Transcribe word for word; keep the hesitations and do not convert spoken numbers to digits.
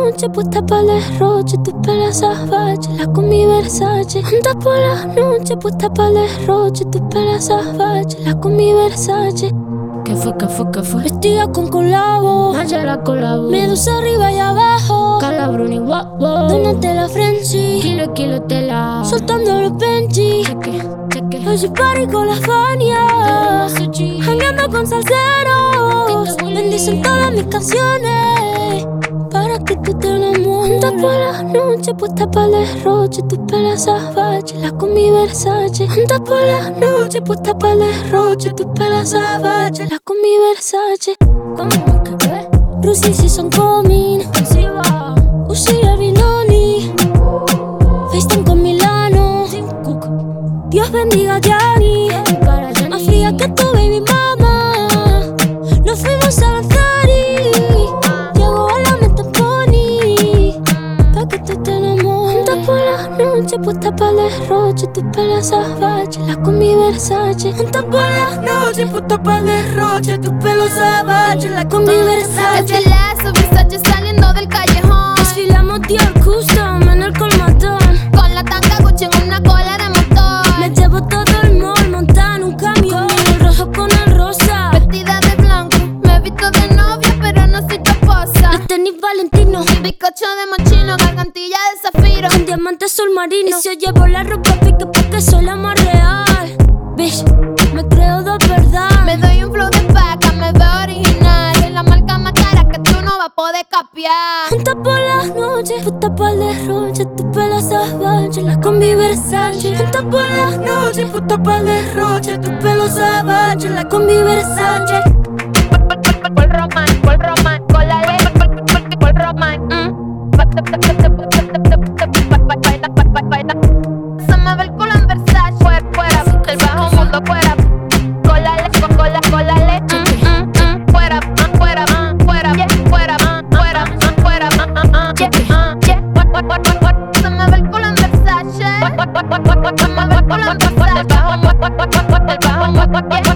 noche puesta para el derroche, tu pelo salvaje, la con mi Versace. Anda por la noche puesta para el derroche, tu pelo salvaje, la con mi Versace. ¿Qué fue, qué fue, qué fue? Vestida con colabo, Nayara colabo, Medusa arriba y abajo, Calabruni, wow, wow. donate la Frenchy, Kilo, kilo, tela. soltando los Benji. Cheque, cheque. Hoy soy party con la Fania, jangueando con salseros. Bendicen todas mis canciones para que tú te enamores. Anda por la noche puesta para el derroche, tu pelo salvaje, la con mi Versace. Anda por la noche puesta para el derroche, tu pelo salvaje, la con mi Versace. ¿Cómo que qué? Rusia y son coming, Sí va. Uzi el Vinoni, FaceTime con Milano. Dios bendiga a Gianni, más fría que tu baby mama. Nos fuimos a avanzar y llegó a la meta pony, pa' que tú te enamores. Anda por la noche puesta para el derroche, tu pelo salvaje, la con mi Versace. Anda por la noche puesta para el derroche, tu pelo salvaje, la con mi Versace. Es el lazo, Versace saliendo del callejón. Desfilamos Dior Custom en el colmatón, Con la tanga Gucci en una cola de motor. me llevo todo el mall montada en un camión, el rojo con el rosa, Vestida de blanco, me he visto de novia, pero no soy tu esposa. los tenis Valentino, Bizcocho de mochino, gargantilla de zafiro. con diamantes azul marino. Y si yo llevo la ropa pique porque soy la más real. Bitch, me creo de verdad. Me doy un flow de paca, me veo original. Soy la marca más cara que tú no vas a poder capiar. Junta por la noche, puesta para el derroche, tu pelo salvaje, la con mi Versace. Junta por la noche, puesta para el derroche, tu pelo salvaje, la con mi Versace. Por román, por román, con la ley, por román. Se me ve el culo en Versace, fuera, fuera, del bajo mundo, fuera. Con la leche, con la, con la leche. Fuera, fuera, fuera, fuera, fuera, fuera, se me ve el culo en Versace. Se me ve el culo en Versace. Del bajo mundo, del bajo mundo.